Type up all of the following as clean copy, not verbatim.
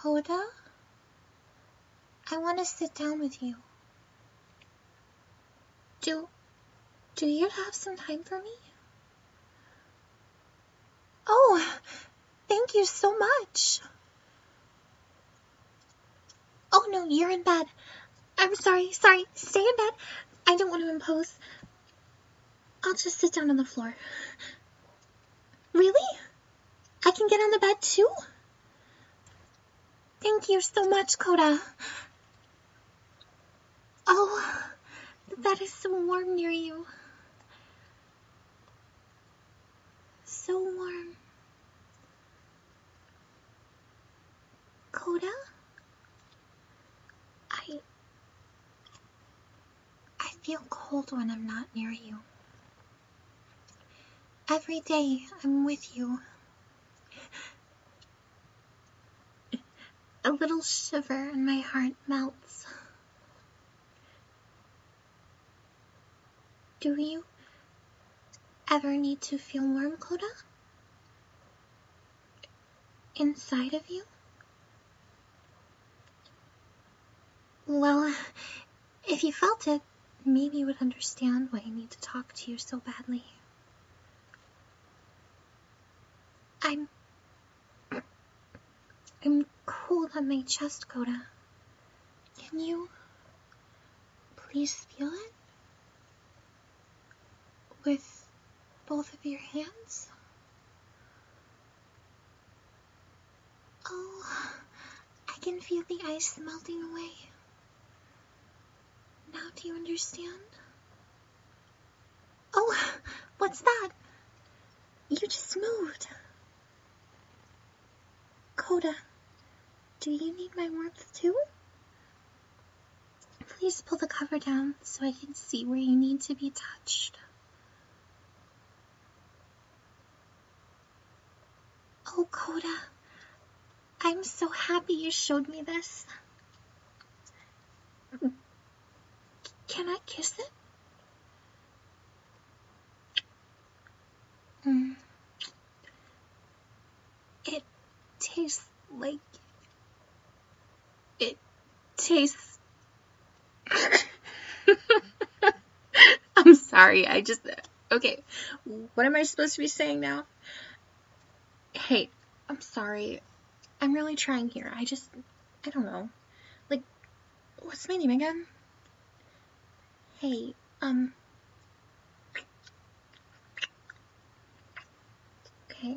Coda? I want to sit down with you. Do you have some time for me? Oh, thank you so much. Oh no, you're in bed. I'm sorry, stay in bed. I don't want to impose. I'll just sit down on the floor. Really? I can get on the bed too? Thank you so much, Coda. Oh, that is so warm near you. So warm. Coda? I feel cold when I'm not near you. Every day I'm with you. A little shiver and my heart melts. Do you ever need to feel warm, Coda? Inside of you? Well, if you felt it, maybe you would understand why I need to talk to you so badly. I'm cold on my chest, Coda. Can you please feel it? With both of your hands? Oh, I can feel the ice melting away. Now do you understand? Oh, what's that? You just moved. Coda, do you need my warmth too? Please pull the cover down so I can see where you need to be touched. Oh, Coda, I'm so happy you showed me this. Can I kiss it? It tastes like... It tastes... I'm sorry, okay, what am I supposed to be saying now? Hey, I'm sorry. I'm really trying here. I don't know. Like, what's my name again? Hey, okay.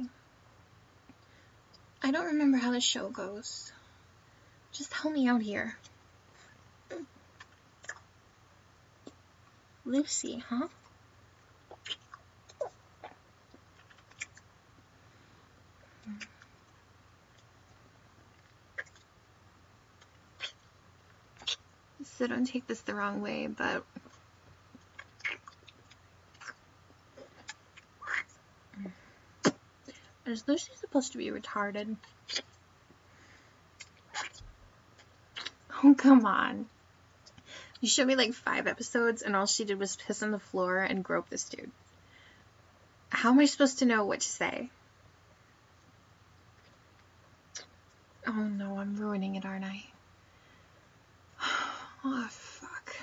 I don't remember how the show goes. Just help me out here. Lucy, huh? So don't take this the wrong way, but... Is Lucy supposed to be retarded? Oh, come on. You showed me like 5 episodes and all she did was piss on the floor and grope this dude. How am I supposed to know what to say? Oh no, I'm ruining it, aren't I? Oh, fuck.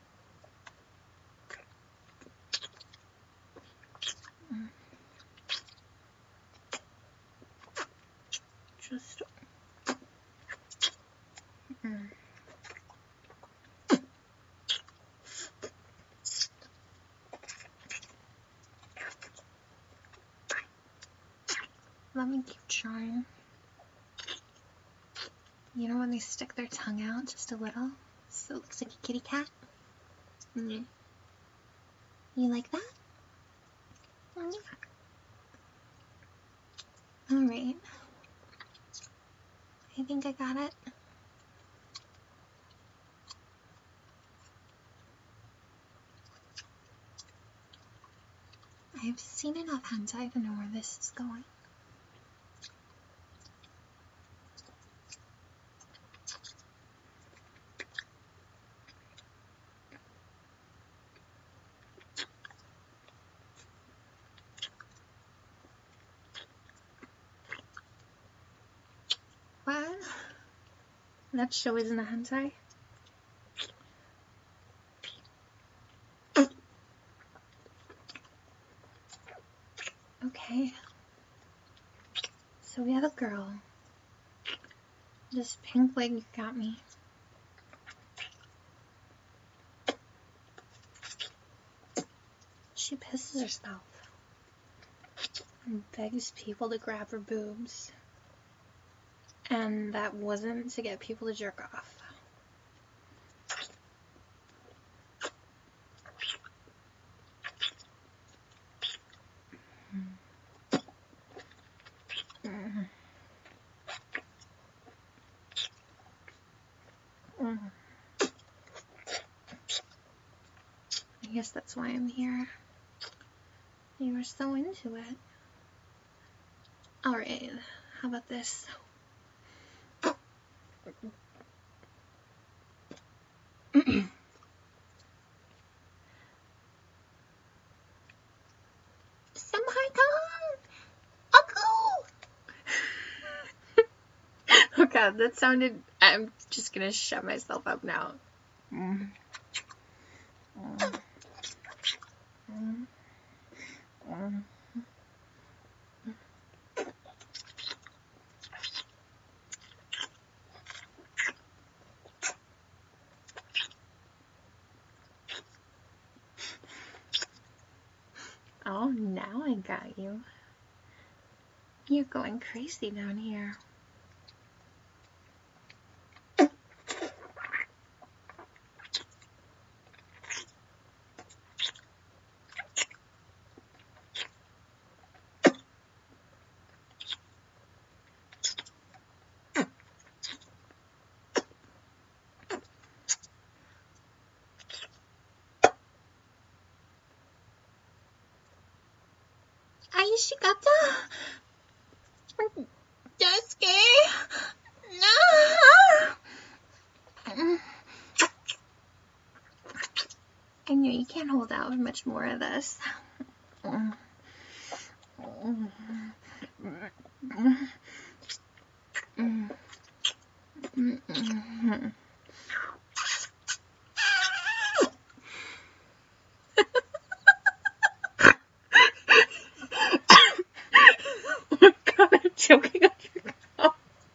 Just... Let me keep trying. You know when they stick their tongue out just a little? So it looks like a kitty cat? You like that? Alright. I think I got it. I've seen enough hentai to know where this is going. What? That show isn't a hentai? Okay. So we have a girl. This pink wig got me. She pisses herself and begs people to grab her boobs. And that wasn't to get people to jerk off. I guess that's why I'm here. You were so into it. Alright, how about this? Oh god, that sounded... I'm just gonna shut myself up now. Oh, now I got you. You're going crazy down here. Ayashikata? Daisuke? No! I knew you can't hold out much more of this. Choking on your mouth.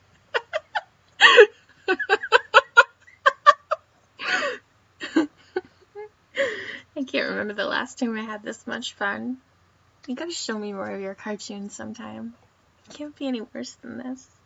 I can't remember the last time I had this much fun. You gotta show me more of your cartoons sometime. It can't be any worse than this.